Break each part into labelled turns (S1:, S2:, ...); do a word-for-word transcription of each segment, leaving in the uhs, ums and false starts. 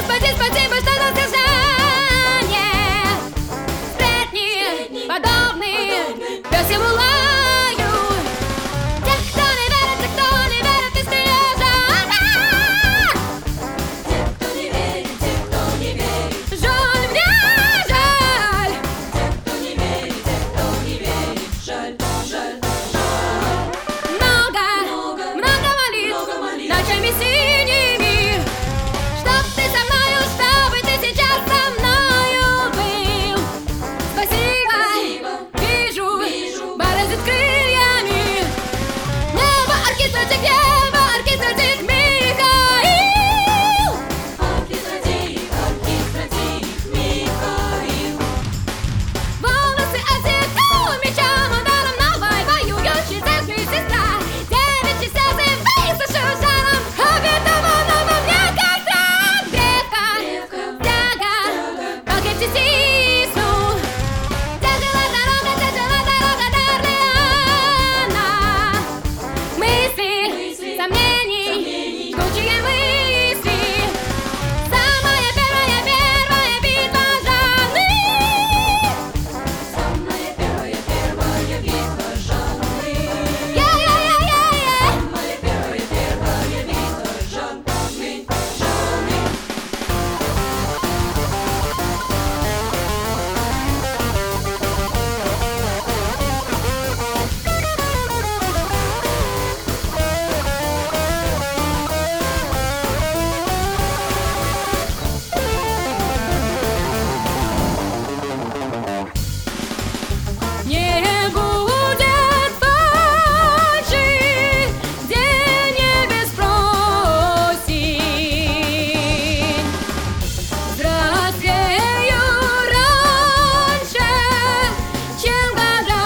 S1: Господи, спасибо, что дал сознание. Сплетни подобные я всему лаю. Тех, кто не верит, тех, кто не верит, ты стрижешь.
S2: Тех, кто не верит, тех, кто не верит.
S1: Жаль, мне жаль.
S2: Тех, кто не верит, тех, кто не верит. Жаль, жаль, жаль.
S1: Много,
S2: Много,
S1: много молитв,
S2: много молитв.
S1: ночами синими, чтоб ты со мною, чтобы ты сейчас со мною был. Спасибо,
S2: Спасибо.
S1: вижу,
S2: Вижу.
S1: борозит крыльями. Небо, оркестратик, небо, оркестратик, Михаил.
S2: Оркестратик, оркестратик, Михаил.
S1: Волосы отцвету, мечом ударом новой воюющей церкви сестра. Девичьи слезы высушу жаром, обетовано во мне как-то. Древко, тяга, покрепче стисну. Тяжела дорога, тяжела дорога до Орлеана. Мысли, сомнений, жгучие мысли. Самая первая, первая битва жанны.
S2: Самая первая, первая битва жанны.
S1: Я-я-я-я-я.
S2: Самая первая, первая битва жанны, жанны.
S1: Не будет фальши, где небес просим. Взрослею раньше, чем года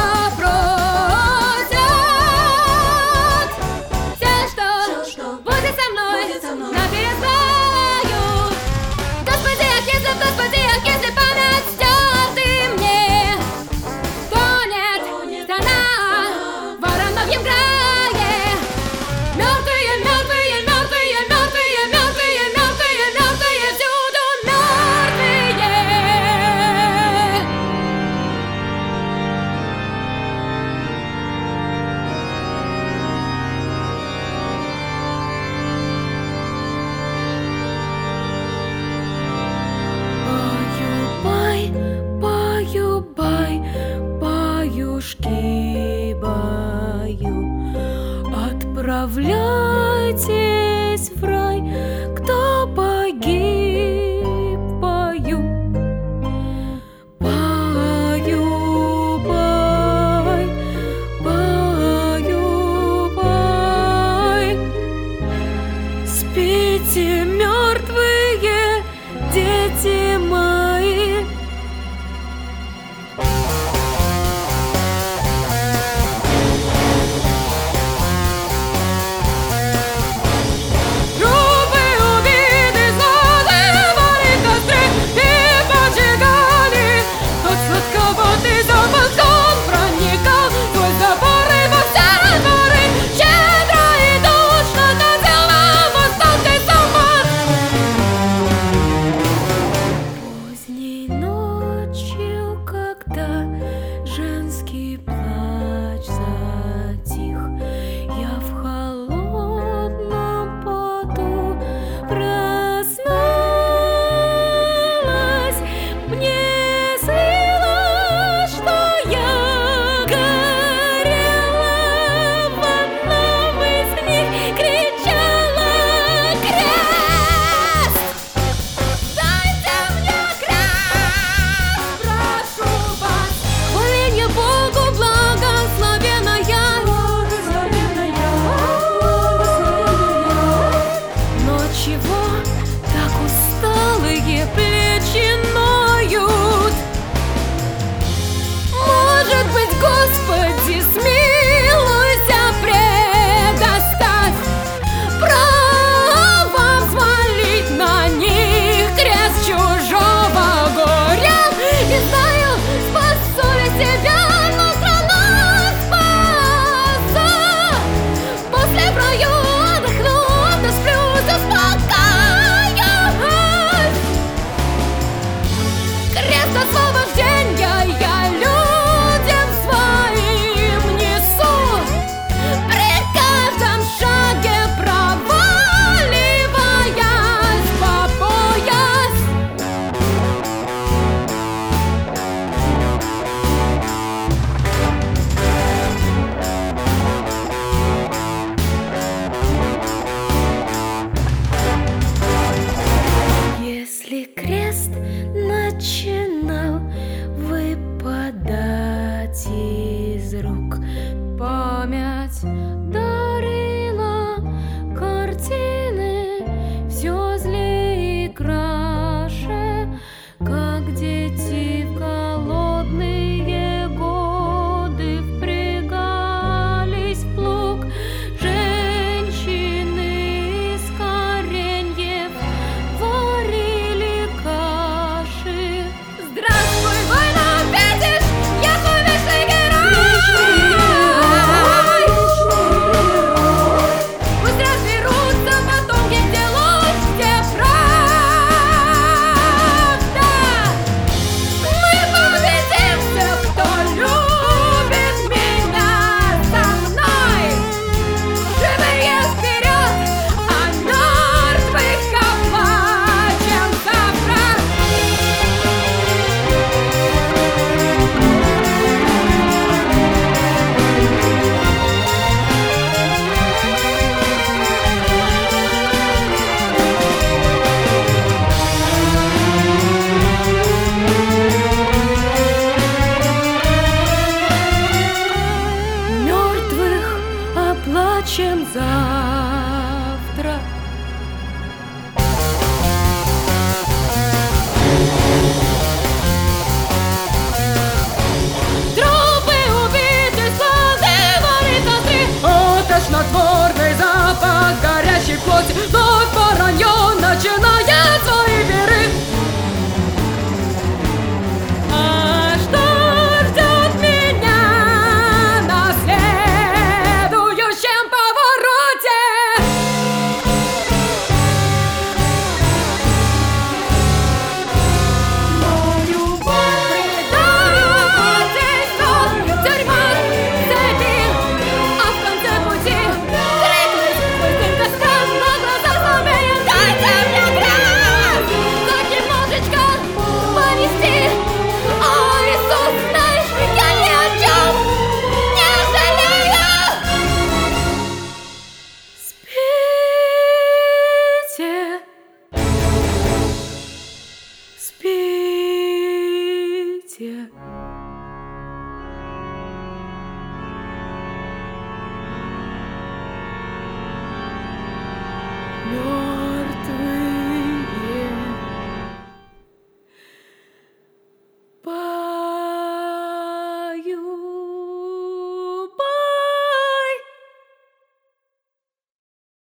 S1: просят. Все, что
S2: Все, что
S1: будет со мной,
S2: будет со мной.
S1: наперед знаю. Господи, ах, если, Господи, ах, если память стерты мне. Тонет страна в Вороньем крае. Мертвые, мертвые, мертвые, мертвые, мертвые, мертвые, мертвые, всюду мертвые. Баю-бай, баю-бай, баюшки, баю. Отправляйтесь в рай, кто погиб, баю. Баю-бай, баю-бай. Спите, мертвые дети мои. Трубы Память дарила картины все злее и краше, как дети в голодные годы впрягались в плуг. Женщины из кореньев варили каши. Здравствуй, война, видишь, я твой вечный герой. Пусть разберутся потомки, где ложь, где правда. Мы победим всех, кто любит меня со мной. Живые вперед, а мертвых оплачем завтра. Мертвых оплачем завтра.